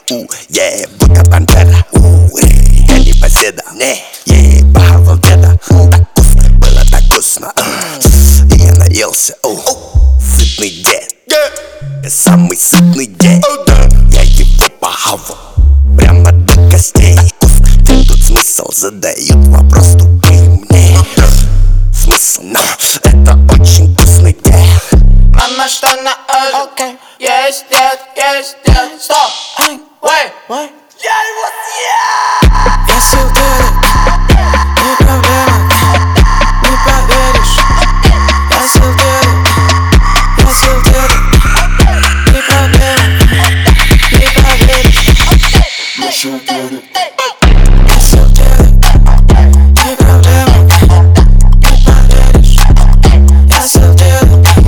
Будто пантера, я не поседа, похавал деда. Так вкусно, было так вкусно, и я наелся. Сытный дед, я самый сытный дед. Я его похавал прямо до костей. Где тут смысл, задают вопрос тупые мне. Смысл, но это очень вкусный дед. Мама, что на ужин? Есть дед, стоп! Wait. Я его съел! Я съел деда, не проблема, не поверишь. Я съел деда, не проблема, не поверишь. Я съел деда. Я съел деда, не проблема, не поверишь. Я съел деда,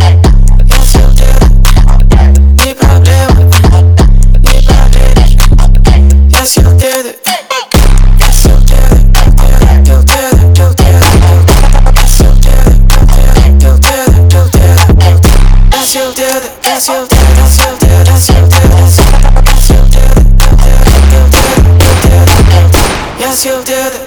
не проблема, не поверишь. Я съел деда. Я съел деда.